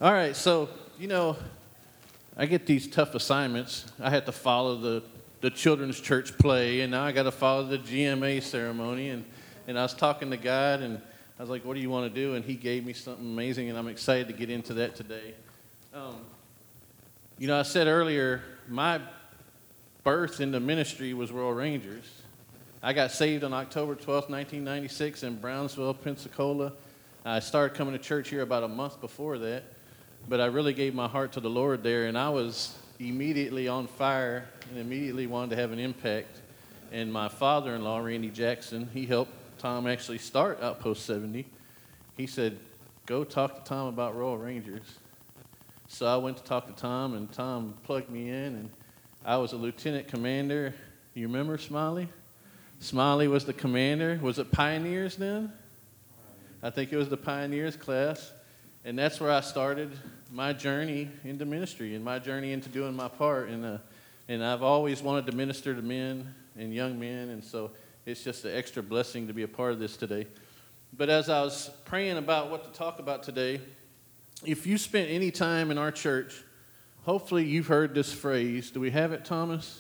All right, so, I get these tough assignments. I had to follow the children's church play, and now I got to follow the GMA ceremony. And I was talking to God, and I was like, what do you want to do? And he gave me something amazing, and I'm excited to get into that today. I said earlier, my birth into ministry was Royal Rangers. I got saved on October 12th, 1996 in Brownsville, Pensacola. I started coming to church here about a month before that, but I really gave my heart to the Lord there, and I was immediately on fire and immediately wanted to have an impact. And my father-in-law, Randy Jackson, he helped Tom actually start Outpost 70. He said, go talk to Tom about Royal Rangers. So I went to talk to Tom, and Tom plugged me in, and I was a lieutenant commander. You remember Smiley? Smiley was the commander. Was it Pioneers then? I think it was the Pioneers class. And that's where I started my journey into ministry and my journey into doing my part. And I've always wanted to minister to men and young men, and so it's just an extra blessing to be a part of this today. But as I was praying about what to talk about today, if you spent any time in our church, hopefully you've heard this phrase. Do we have it, Thomas?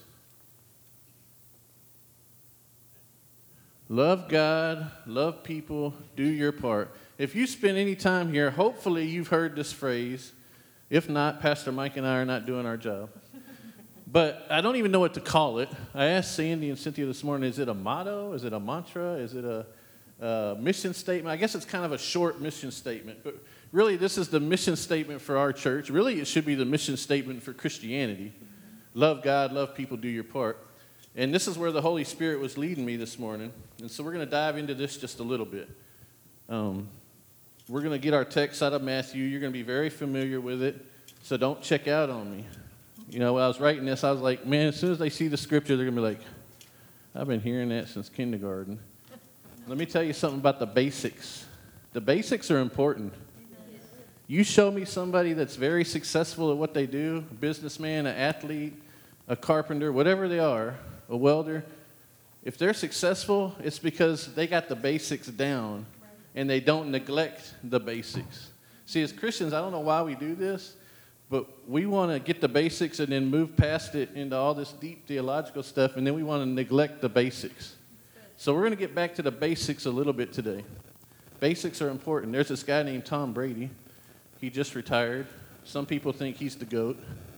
Love God, love people, do your part. If you spend any time here, hopefully you've heard this phrase. If not, Pastor Mike and I are not doing our job. But I don't even know what to call it. I asked Sandy and Cynthia this morning, is it a motto? Is it a mantra? Is it a mission statement? I guess it's kind of a short mission statement. But really, this is the mission statement for our church. Really, it should be the mission statement for Christianity. Love God, love people, do your part. And this is where the Holy Spirit was leading me this morning. And so we're going to dive into this just a little bit. We're going to get our text out of Matthew. You're going to be very familiar with it, so don't check out on me. When I was writing this, I was like, man, as soon as they see the scripture, they're going to be like, I've been hearing that since kindergarten. Let me tell you something about the basics. The basics are important. You show me somebody that's very successful at what they do, a businessman, an athlete, a carpenter, whatever they are, a welder. If they're successful, it's because they got the basics down and they don't neglect the basics. See, as Christians, I don't know why we do this, but we want to get the basics and then move past it into all this deep theological stuff, and then we want to neglect the basics. So we're going to get back to the basics a little bit today. Basics are important. There's this guy named Tom Brady. He just retired. Some people think he's the GOAT.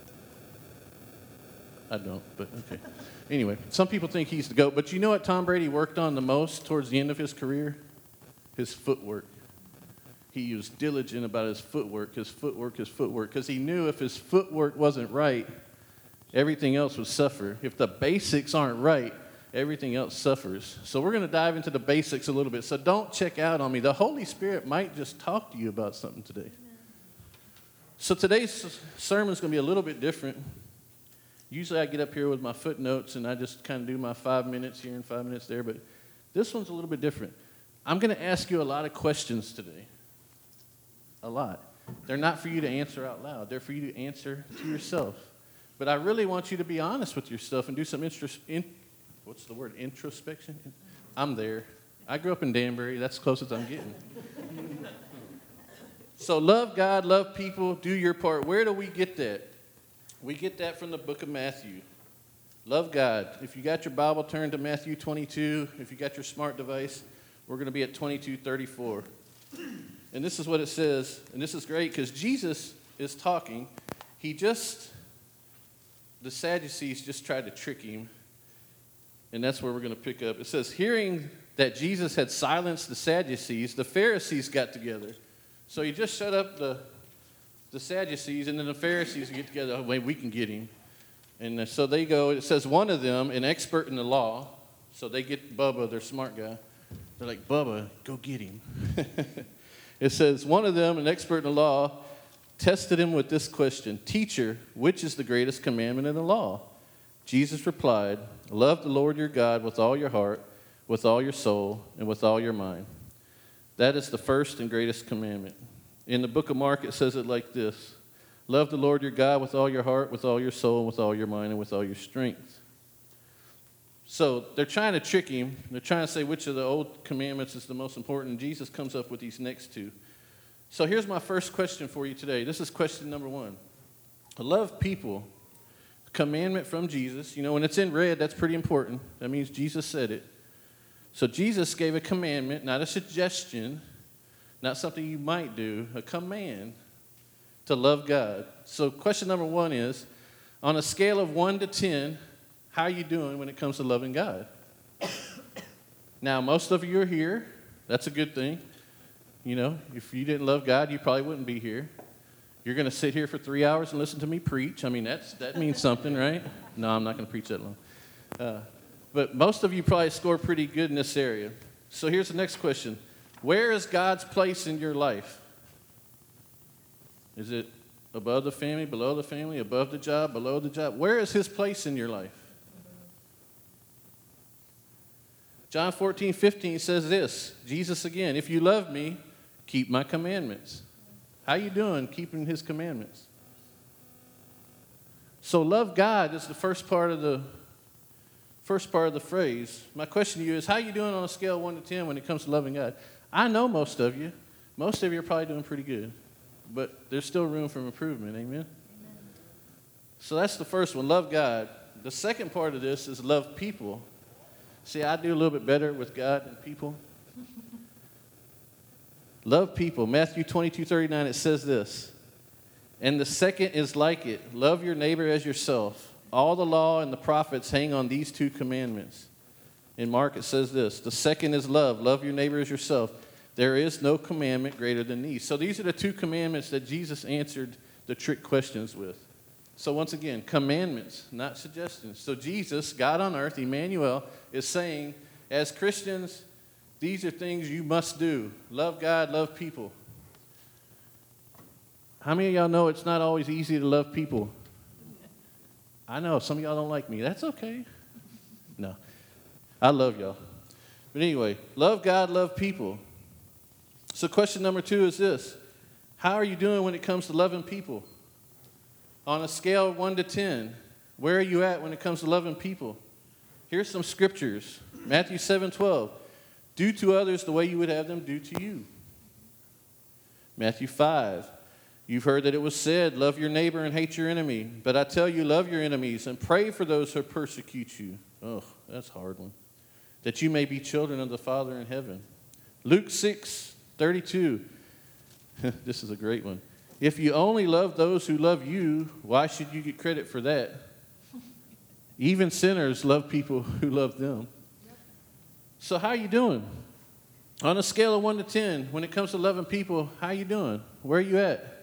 I don't, but okay. Anyway, some people think he's the GOAT, but you know what Tom Brady worked on the most towards the end of his career? His footwork. He was diligent about his footwork, because he knew if his footwork wasn't right, everything else would suffer. If the basics aren't right, everything else suffers. So we're going to dive into the basics a little bit. So don't check out on me. The Holy Spirit might just talk to you about something today. So today's sermon is going to be a little bit different. Usually I get up here with my footnotes and I just kind of do my 5 minutes here and 5 minutes there, but this one's a little bit different. I'm going to ask you a lot of questions today. A lot. They're not for you to answer out loud. They're for you to answer to yourself. But I really want you to be honest with yourself and do some introspection? I'm there. I grew up in Danbury. That's the closest I'm getting. So love God, love people, do your part. Where do we get that? We get that from the book of Matthew. Love God. If you got your Bible, turn to Matthew 22. If you got your smart device, we're going to be at 22:34. And this is what it says. And this is great because Jesus is talking. The Sadducees just tried to trick him. And that's where we're going to pick up. It says, hearing that Jesus had silenced the Sadducees, the Pharisees got together. So he just shut up the Sadducees, and then the Pharisees get together. Oh, wait, we can get him. And so they go. It says one of them, an expert in the law, so they get Bubba, their smart guy. They're like, Bubba, go get him. It says one of them, an expert in the law, tested him with this question, Teacher, which is the greatest commandment in the law? Jesus replied, love the Lord your God with all your heart, with all your soul, and with all your mind. That is the first and greatest commandment. In the book of Mark, it says it like this. Love the Lord your God with all your heart, with all your soul, with all your mind, and with all your strength. So they're trying to trick him. They're trying to say which of the old commandments is the most important. Jesus comes up with these next two. So here's my first question for you today. This is question number 1. Love people. Commandment from Jesus. You know, when it's in red, that's pretty important. That means Jesus said it. So Jesus gave a commandment, not a suggestion, not something you might do, a command to love God. So question number 1 is, on a scale of 1 to 10, how are you doing when it comes to loving God? Now, most of you are here. That's a good thing. You know, if you didn't love God, you probably wouldn't be here. You're going to sit here for 3 hours and listen to me preach. I mean, that means something, right? No, I'm not going to preach that long. But most of you probably score pretty good in this area. So here's the next question. Where is God's place in your life? Is it above the family, below the family, above the job, below the job? Where is his place in your life? John 14:15 says this, Jesus again, if you love me, keep my commandments. How you doing keeping his commandments? So love God is the first part of the phrase. My question to you is, how you doing on a scale of 1 to 10 when it comes to loving God? I know most of you. Most of you are probably doing pretty good. But there's still room for improvement. Amen? Amen. So that's the first one, love God. The second part of this is love people. See, I do a little bit better with God than people. Love people. Matthew 22:39, it says this. And the second is like it. Love your neighbor as yourself. All the law and the prophets hang on these 2 commandments. In Mark, it says this. The second is love. Love your neighbor as yourself. There is no commandment greater than these. So these are the 2 commandments that Jesus answered the trick questions with. So once again, commandments, not suggestions. So Jesus, God on earth, Emmanuel, is saying, as Christians, these are things you must do. Love God, love people. How many of y'all know it's not always easy to love people? I know, some of y'all don't like me. That's okay. No, I love y'all. But anyway, love God, love people. So question number 2 is this. How are you doing when it comes to loving people? On a scale of 1 to 10, where are you at when it comes to loving people? Here's some scriptures. Matthew 7:12. Do to others the way you would have them do to you. Matthew 5. You've heard that it was said, love your neighbor and hate your enemy. But I tell you, love your enemies and pray for those who persecute you. Oh, that's a hard one. That you may be children of the Father in heaven. Luke 6:32. This is a great one. If you only love those who love you, why should you get credit for that? Even sinners love people who love them. So how you doing? On a scale of 1 to 10, when it comes to loving people, how you doing? Where are you at?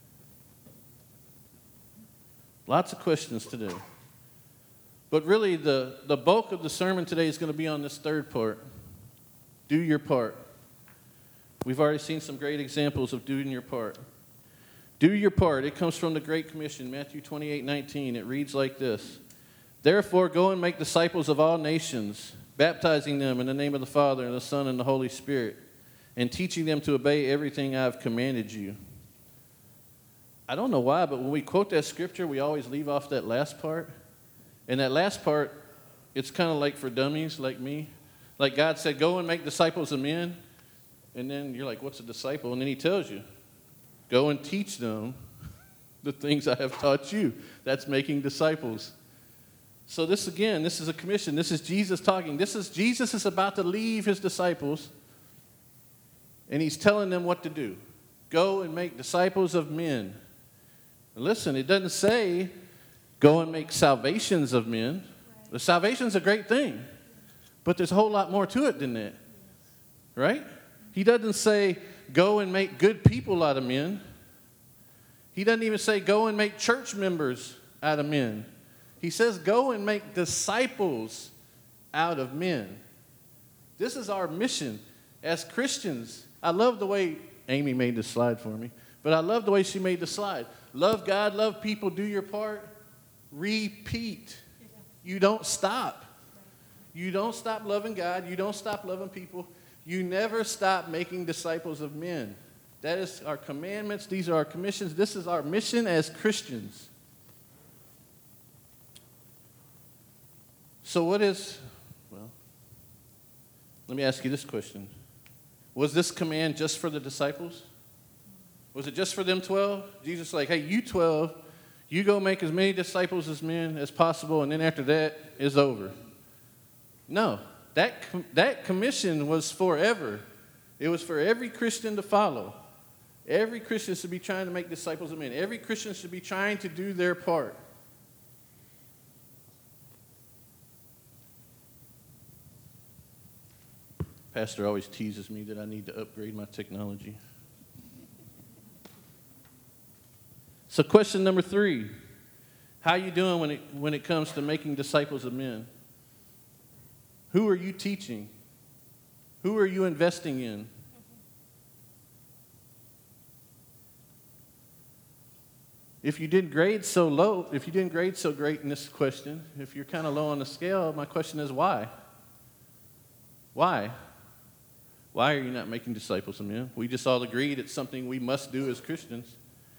Lots of questions today. But really, the bulk of the sermon today is going to be on this third part. Do your part. We've already seen some great examples of doing your part. Do your part. It comes from the Great Commission, Matthew 28:19. It reads like this. Therefore, go and make disciples of all nations, baptizing them in the name of the Father and the Son and the Holy Spirit, and teaching them to obey everything I have commanded you. I don't know why, but when we quote that scripture, we always leave off that last part. And that last part, it's kind of like for dummies like me. Like God said, go and make disciples of men. And then you're like, what's a disciple? And then he tells you, go and teach them the things I have taught you. That's making disciples. So this is a commission. This is Jesus talking. Jesus is about to leave his disciples, and he's telling them what to do. Go and make disciples of men. And listen, it doesn't say go and make salvations of men. The salvation's a great thing, but there's a whole lot more to it than that, right? He doesn't say go and make good people out of men. He doesn't even say go and make church members out of men. He says go and make disciples out of men. This is our mission as Christians. I love the way Amy made this slide for me, but I love the way she made the slide. Love God, love people, do your part, repeat. You don't stop. You don't stop loving God. You don't stop loving people. You never stop making disciples of men. That is our commandments. These are our commissions. This is our mission as Christians. So let me ask you this question. Was this command just for the disciples? Was it just for them 12? Jesus like, hey, you 12, you go make as many disciples as men as possible, and then after that, it's over. No, that commission was forever. It was for every Christian to follow. Every Christian should be trying to make disciples of men. Every Christian should be trying to do their part. Pastor always teases me that I need to upgrade my technology. So question number 3, how you doing when it comes to making disciples of men? Who are you teaching? Who are you investing in? If you didn't grade so great in this question, if you're kind of low on the scale, my question is why? Why? Why are you not making disciples of men? We just all agreed it's something we must do as Christians.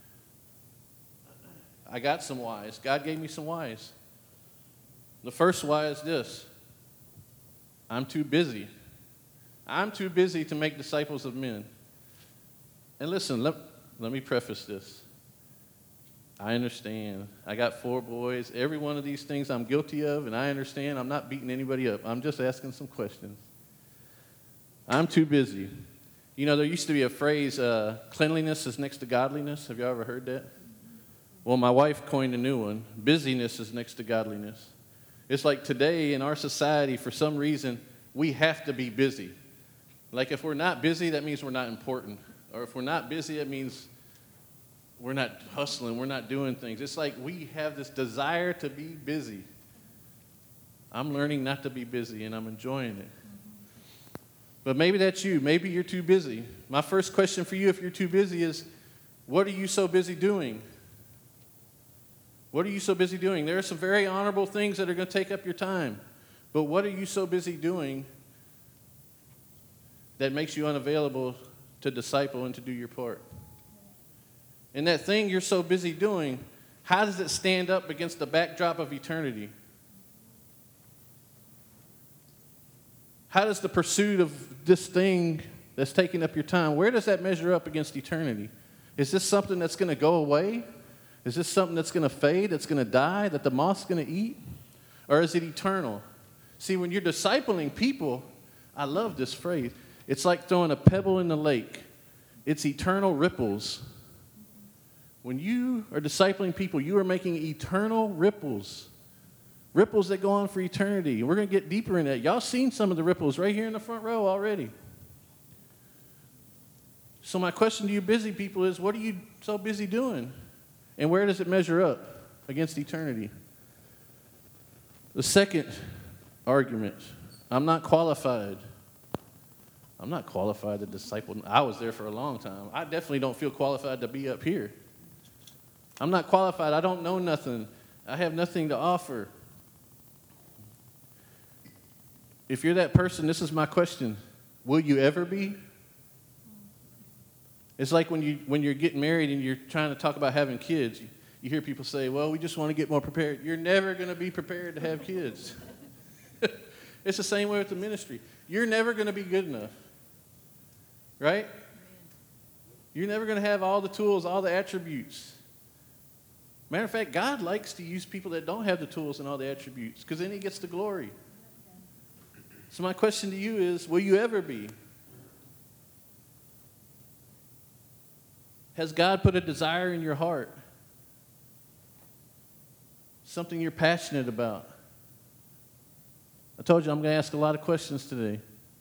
I got some whys. God gave me some whys. The first why is this: I'm too busy. I'm too busy to make disciples of men. And listen, let me preface this. I understand. I got 4 boys. Every one of these things I'm guilty of, and I understand. I'm not beating anybody up. I'm just asking some questions. I'm too busy. You know, there used to be a phrase, cleanliness is next to godliness. Have you ever heard that? Well, my wife coined a new one. Busyness is next to godliness. It's like today in our society, for some reason, we have to be busy. Like if we're not busy, that means we're not important. Or if we're not busy, it means we're not hustling, we're not doing things. It's like we have this desire to be busy. I'm learning not to be busy, and I'm enjoying it. But maybe that's you. Maybe you're too busy. My first question for you, if you're too busy, is what are you so busy doing? What are you so busy doing? There are some very honorable things that are going to take up your time. But what are you so busy doing that makes you unavailable to disciple and to do your part? And that thing you're so busy doing, how does it stand up against the backdrop of eternity? How does the pursuit of this thing that's taking up your time, where does that measure up against eternity? Is this something that's going to go away? Is this something that's going to fade, that's going to die, that the moth's going to eat? Or is it eternal? See, when you're discipling people, I love this phrase. It's like throwing a pebble in the lake. It's eternal ripples. When you are discipling people, you are making eternal ripples. Ripples that go on for eternity. We're going to get deeper in that. Y'all seen some of the ripples right here in the front row already. So my question to you busy people is, what are you so busy doing? And where does it measure up against eternity? The second argument, I'm not qualified. I'm not qualified to disciple. I was there for a long time. I definitely don't feel qualified to be up here. I'm not qualified. I don't know nothing. I have nothing to offer. If you're that person, this is my question. Will you ever be? It's like when you're getting married and you're trying to talk about having kids. You hear people say, well, we just want to get more prepared. You're never going to be prepared to have kids. It's the same way with the ministry. You're never going to be good enough. Right? You're never going to have all the tools, all the attributes. Matter of fact, God likes to use people that don't have the tools and all the attributes, because then he gets the glory. So my question to you is, will you ever be? Has God put a desire in your heart? Something you're passionate about? I told you I'm going to ask a lot of questions today.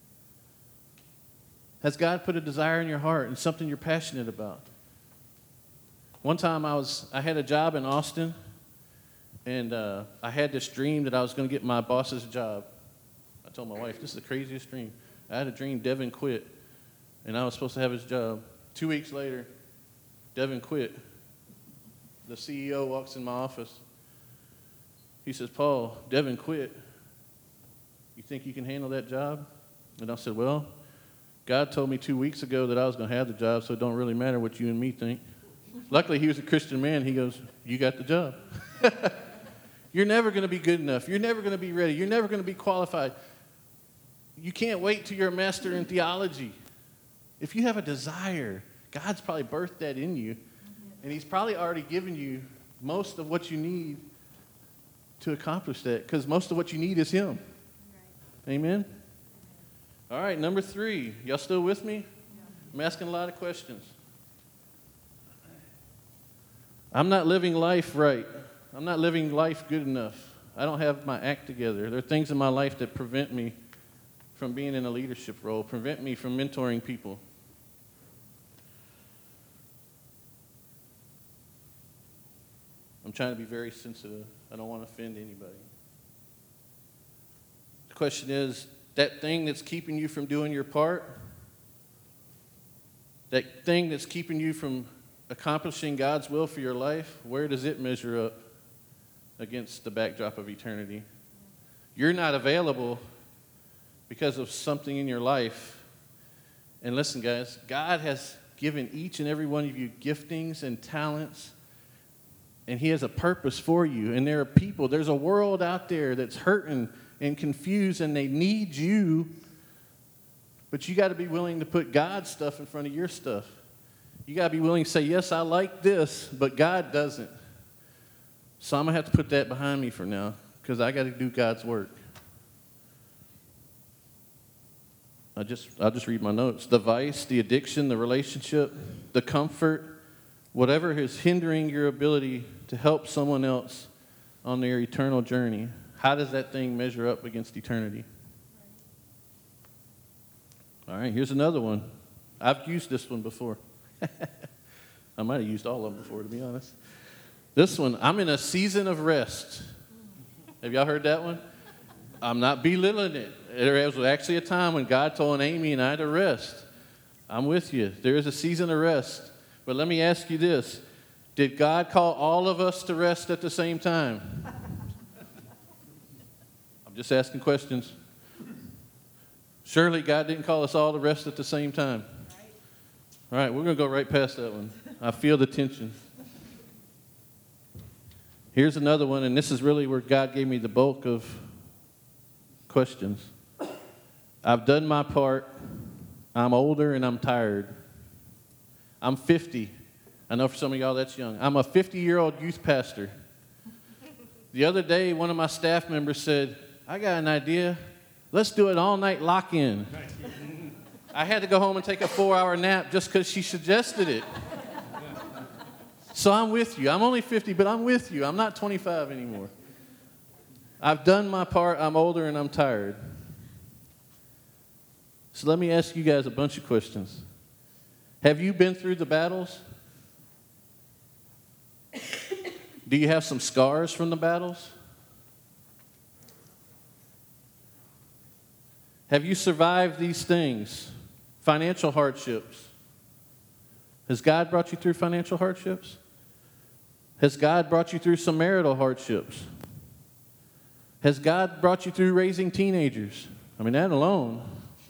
Has God put a desire in your heart and something you're passionate about? One time I had a job in Austin, and I had this dream that I was going to get my boss's job. I told my wife, this is the craziest dream. I had a dream Devin quit, and I was supposed to have his job. 2 weeks later, Devin quit. The CEO walks in my office. He says, Paul, Devin quit. You think you can handle that job? And I said, well, God told me 2 weeks ago that I was going to have the job, so it don't really matter what you and me think. Luckily, he was a Christian man. He goes, you got the job. You're never going to be good enough. You're never going to be ready. You're never going to be qualified. You can't wait till you're a master in theology. If you have a desire, God's probably birthed that in you. And he's probably already given you most of what you need to accomplish that, because most of what you need is him. Right. Amen? All right, number 3. Y'all still with me? Yeah. I'm asking a lot of questions. I'm not living life right. I'm not living life good enough. I don't have my act together. There are things in my life that prevent me from being in a leadership role, prevent me from mentoring people. I'm trying to be very sensitive. I don't want to offend anybody. The question is, that thing that's keeping you from doing your part, that thing that's keeping you from accomplishing God's will for your life, where does it measure up against the backdrop of eternity? You're not available because of something in your life. And listen, guys, God has given each and every one of you giftings and talents, and he has a purpose for you. And there are people, there's a world out there that's hurting and confused, and they need you. But you got to be willing to put God's stuff in front of your stuff. You got to be willing to say, yes, I like this, but God doesn't. So I'm going to have to put that behind me for now, because I got to do God's work. I'll just read my notes. The vice, the addiction, the relationship, the comfort, whatever is hindering your ability to help someone else on their eternal journey, how does that thing measure up against eternity? All right, here's another one. I've used this one before. I might have used all of them before, to be honest. This one, I'm in a season of rest. Have y'all heard that one? I'm not belittling it. There was actually a time when God told Amy and I to rest. I'm with you. There is a season of rest. But let me ask you this. Did God call all of us to rest at the same time? I'm just asking questions. Surely God didn't call us all to rest at the same time. All right, we're going to go right past that one. I feel the tension. Here's another one, and this is really where God gave me the bulk of questions. I've done my part. I'm older and I'm tired. I'm 50. I know for some of y'all that's young. I'm a 50-year-old youth pastor. The other day, one of my staff members said, I got an idea. Let's do an all-night lock-in. I had to go home and take a 4-hour nap just because she suggested it. So I'm with you. I'm only 50, but I'm with you. I'm not 25 anymore. I've done my part. I'm older and I'm tired. So let me ask you guys a bunch of questions. Have you been through the battles? Do you have some scars from the battles? Have you survived these things? Financial hardships. Has God brought you through financial hardships? Has God brought you through some marital hardships? Has God brought you through raising teenagers? I mean, that alone.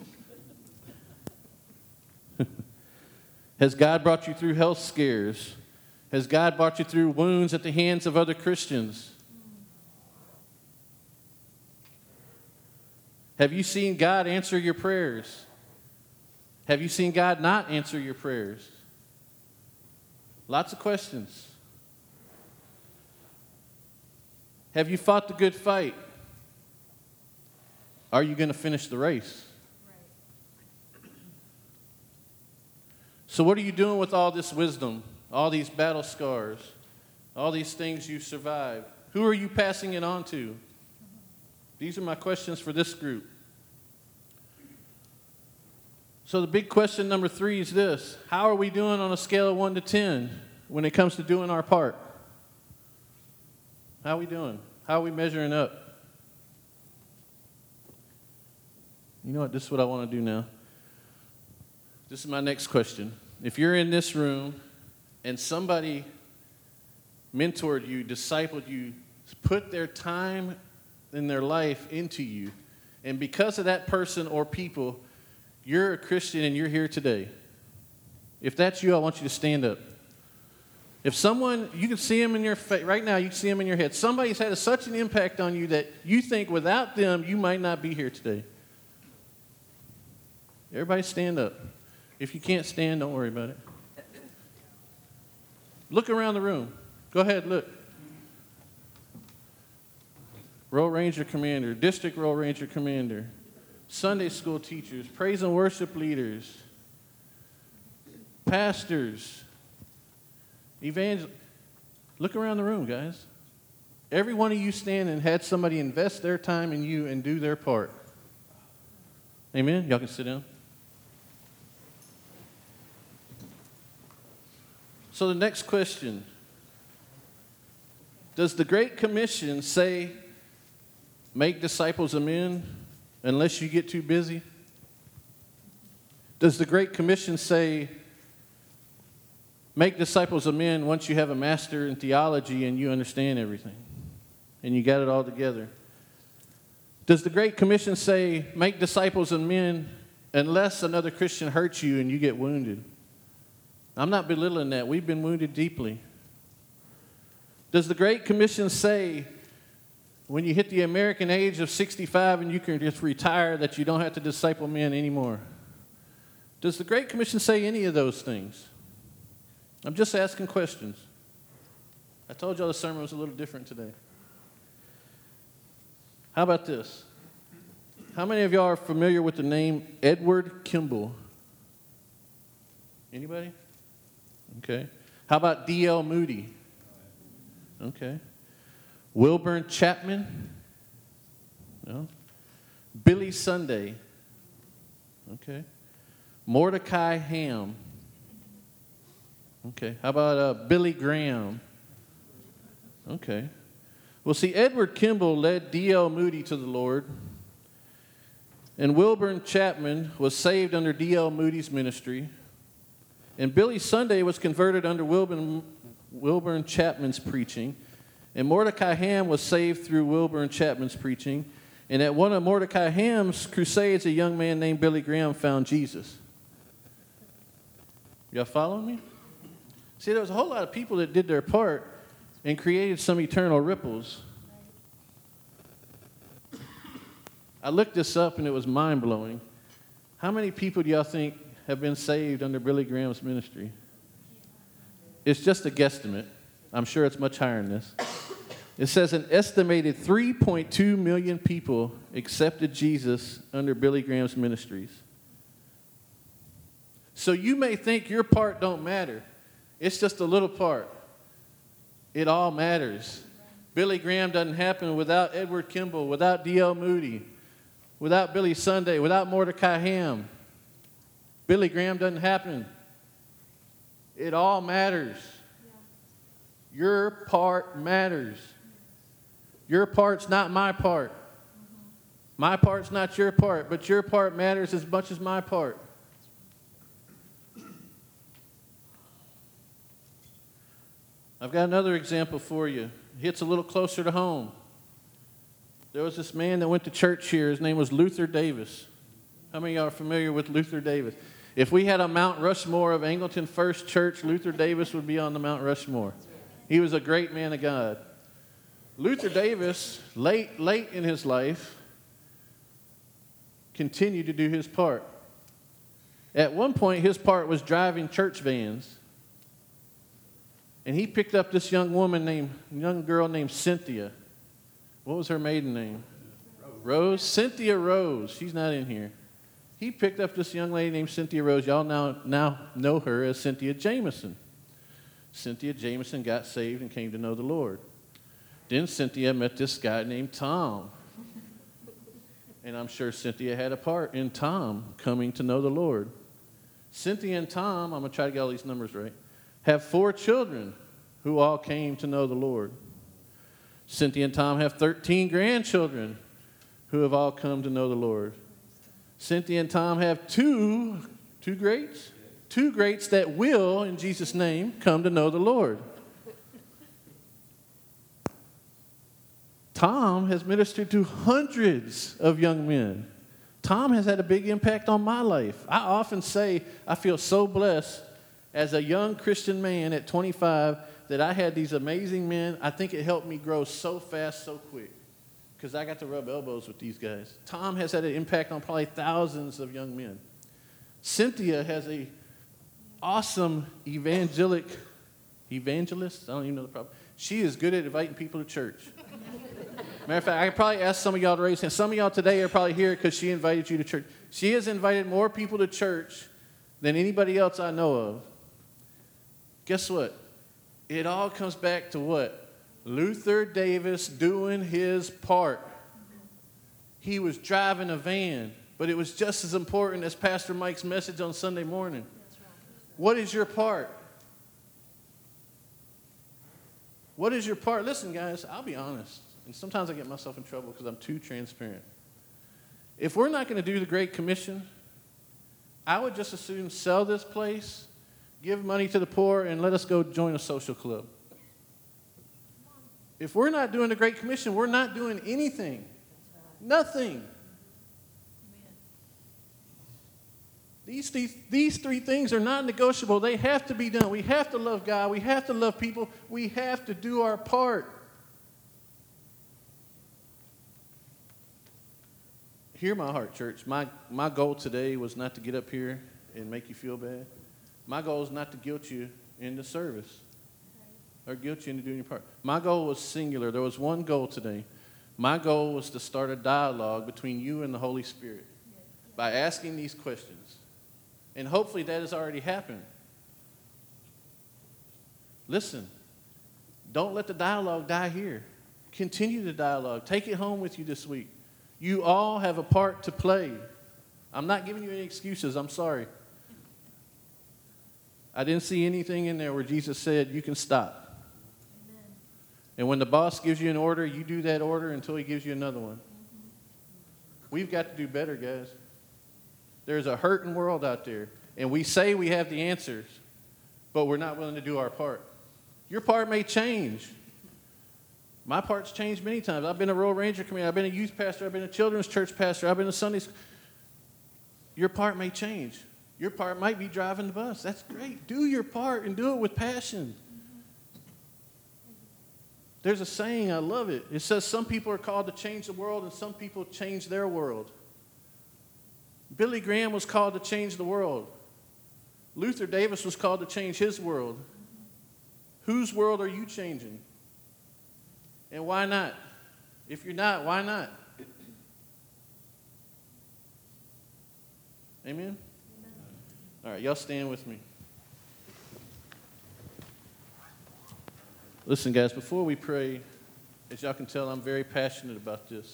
Has God brought you through health scares? Has God brought you through wounds at the hands of other Christians? Have you seen God answer your prayers? Have you seen God not answer your prayers? Lots of questions. Have you fought the good fight? Are you going to finish the race? So what are you doing with all this wisdom, all these battle scars, all these things you've survived? Who are you passing it on to? These are my questions for this group. So the big question number 3 is this. How are we doing on a scale of 1 to 10 when it comes to doing our part? How are we doing? How are we measuring up? You know what? This is what I want to do now. This is my next question. If you're in this room and somebody mentored you, discipled you, put their time and their life into you, and because of that person or people, you're a Christian and you're here today. If that's you, I want you to stand up. If someone, you can see them in your face, right now you can see them in your head. Somebody's had such an impact on you that you think without them, you might not be here today. Everybody stand up. If you can't stand, don't worry about it. Look around the room. Go ahead, look. Roll Ranger Commander, District Roll Ranger Commander, Sunday school teachers, praise and worship leaders, pastors, evangelists. Look around the room, guys. Every one of you standing had somebody invest their time in you and do their part. Amen? Y'all can sit down. So the next question. Does the Great Commission say, make disciples of men unless you get too busy? Does the Great Commission say, make disciples of men once you have a master in theology and you understand everything and you got it all together? Does the Great Commission say, make disciples of men unless another Christian hurts you and you get wounded? I'm not belittling that. We've been wounded deeply. Does the Great Commission say, when you hit the American age of 65 and you can just retire, that you don't have to disciple men anymore? Does the Great Commission say any of those things? I'm just asking questions. I told y'all the sermon was a little different today. How about this? How many of y'all are familiar with the name Edward Kimball? Anybody? Okay. How about D.L. Moody? Okay. Wilburn Chapman? No. Billy Sunday? Okay. Mordecai Ham? Okay. How about Billy Graham? Okay. Well, see, Edward Kimball led D.L. Moody to the Lord, and Wilburn Chapman was saved under D.L. Moody's ministry, and Billy Sunday was converted under Wilburn Chapman's preaching, and Mordecai Ham was saved through Wilburn Chapman's preaching, and at one of Mordecai Ham's crusades, a young man named Billy Graham found Jesus. Y'all following me? See, there was a whole lot of people that did their part and created some eternal ripples. I looked this up, and it was mind-blowing. How many people do y'all think have been saved under Billy Graham's ministry? It's just a guesstimate. I'm sure it's much higher than this. It says an estimated 3.2 million people accepted Jesus under Billy Graham's ministries. So you may think your part don't matter. It's just a little part. It all matters. Billy Graham doesn't happen without Edward Kimball, without D.L. Moody, without Billy Sunday, without Mordecai Ham. Billy Graham doesn't happen. It all matters. Your part matters. Your part's not my part. My part's not your part, but your part matters as much as my part. I've got another example for you. It hits a little closer to home. There was this man that went to church here. His name was Luther Davis. How many of y'all are familiar with Luther Davis? If we had a Mount Rushmore of Angleton First Church, Luther Davis would be on the Mount Rushmore. He was a great man of God. Luther Davis, late in his life, continued to do his part. At one point, his part was driving church vans. And he picked up this young girl named Cynthia. What was her maiden name? Rose. Cynthia Rose. She's not in here. He picked up this young lady named Cynthia Rose. Y'all now know her as Cynthia Jameson. Cynthia Jameson got saved and came to know the Lord. Then Cynthia met this guy named Tom. And I'm sure Cynthia had a part in Tom coming to know the Lord. Cynthia and Tom, I'm going to try to get all these numbers right, have 4 children who all came to know the Lord. Cynthia and Tom have 13 grandchildren who have all come to know the Lord. Cynthia and Tom have two greats that will, in Jesus' name, come to know the Lord. Tom has ministered to hundreds of young men. Tom has had a big impact on my life. I often say I feel so blessed as a young Christian man at 25 that I had these amazing men. I think it helped me grow so fast, so quick, because I got to rub elbows with these guys. Tom has had an impact on probably thousands of young men. Cynthia has a awesome evangelic evangelist. I don't even know the problem. She is good at inviting people to church. Matter of fact, I could probably ask some of y'all to raise hands. Some of y'all today are probably here because she invited you to church. She has invited more people to church than anybody else I know of. Guess what? It all comes back to what? Luther Davis doing his part. He was driving a van, but it was just as important as Pastor Mike's message on Sunday morning. What is your part? What is your part? Listen, guys, I'll be honest. And sometimes I get myself in trouble because I'm too transparent. If we're not going to do the Great Commission, I would just as soon sell this place, give money to the poor, and let us go join a social club. If we're not doing the Great Commission, we're not doing anything. Nothing. These three things are not negotiable. They have to be done. We have to love God. We have to love people. We have to do our part. Hear my heart, church. My goal today was not to get up here and make you feel bad. My goal is not to guilt you into service or guilt you into doing your part. My goal was singular. There was one goal today. My goal was to start a dialogue between you and the Holy Spirit by asking these questions. And hopefully that has already happened. Listen, don't let the dialogue die here. Continue the dialogue. Take it home with you this week. You all have a part to play. I'm not giving you any excuses. I'm sorry. I didn't see anything in there where Jesus said you can stop. Amen. And when the boss gives you an order, you do that order until he gives you another one. We've got to do better, guys. There's a hurting world out there, and we say we have the answers, but we're not willing to do our part. Your part may change. My part's changed many times. I've been a Royal Ranger commander. I've been a youth pastor. I've been a children's church pastor. I've been a Sunday school. Your part may change. Your part might be driving the bus. That's great. Do your part and do it with passion. There's a saying, I love it. It says some people are called to change the world and some people change their world. Billy Graham was called to change the world. Luther Davis was called to change his world. Whose world are you changing? And why not? If you're not, why not? Amen? Amen? All right, y'all stand with me. Listen, guys, before we pray, as y'all can tell, I'm very passionate about this.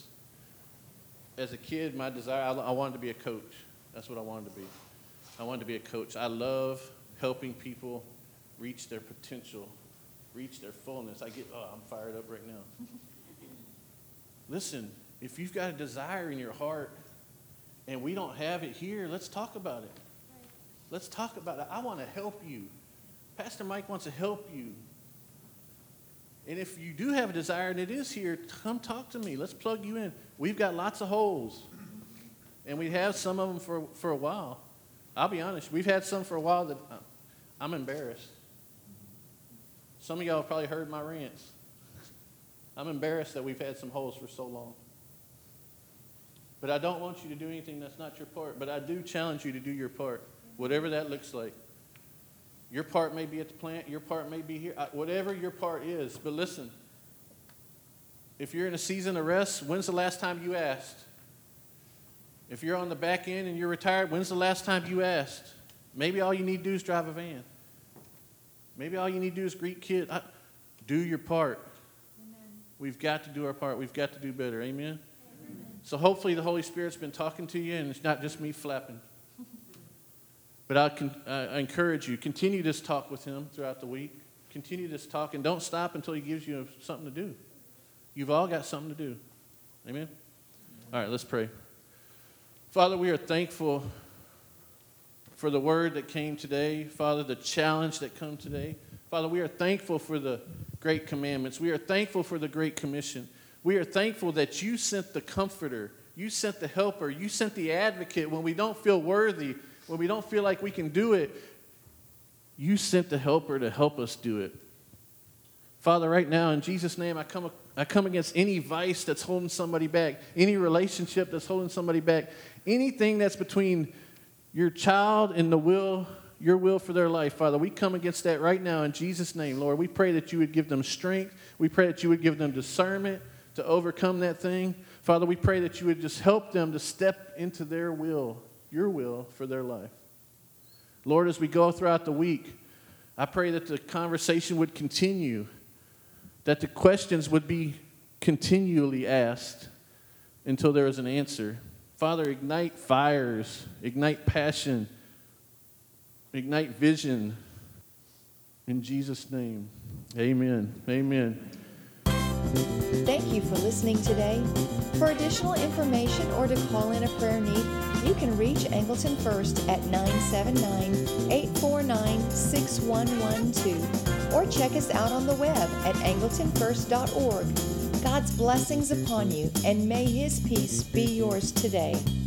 As a kid, my desire, I wanted to be a coach. That's what I wanted to be. I wanted to be a coach. I love helping people reach their potential, reach their fullness. I'm fired up right now. Listen, if you've got a desire in your heart and we don't have it here, let's talk about it. Let's talk about it. I want to help you. Pastor Mike wants to help you. And if you do have a desire and it is here, come talk to me. Let's plug you in. We've got lots of holes. And we have some of them for a while. I'll be honest. We've had some for a while that I'm embarrassed. Some of y'all have probably heard my rants. I'm embarrassed that we've had some holes for so long. But I don't want you to do anything that's not your part. But I do challenge you to do your part, whatever that looks like. Your part may be at the plant. Your part may be here. Whatever your part is. But listen, if you're in a season of rest, when's the last time you asked? If you're on the back end and you're retired, when's the last time you asked? Maybe all you need to do is drive a van. Maybe all you need to do is greet kids. Do your part. Amen. We've got to do our part. We've got to do better. Amen? Amen? So hopefully the Holy Spirit's been talking to you and it's not just me flapping. But I encourage you, continue this talk with him throughout the week. Continue this talk and don't stop until he gives you something to do. You've all got something to do. Amen? All right, let's pray. Father, we are thankful for the word that came today. Father, the challenge that came today. Father, we are thankful for the great commandments. We are thankful for the Great Commission. We are thankful that you sent the comforter. You sent the helper. You sent the advocate when we don't feel worthy, when we don't feel like we can do it. You sent the helper to help us do it. Father, right now, in Jesus' name, I come against any vice that's holding somebody back, any relationship that's holding somebody back, anything that's between your child and the will your will for their life, Father. We come against that right now in Jesus' name, Lord. We pray that you would give them strength. We pray that you would give them discernment to overcome that thing. Father, we pray that you would just help them to step into their will, your will for their life. Lord, as we go throughout the week, I pray that the conversation would continue, that the questions would be continually asked until there is an answer. Father, ignite fires, ignite passion, ignite vision. In Jesus' name, amen. Amen. Thank you for listening today. For additional information or to call in a prayer need, you can reach Angleton First at 979-849-6112 or check us out on the web at angletonfirst.org. God's blessings upon you, and may His peace be yours today.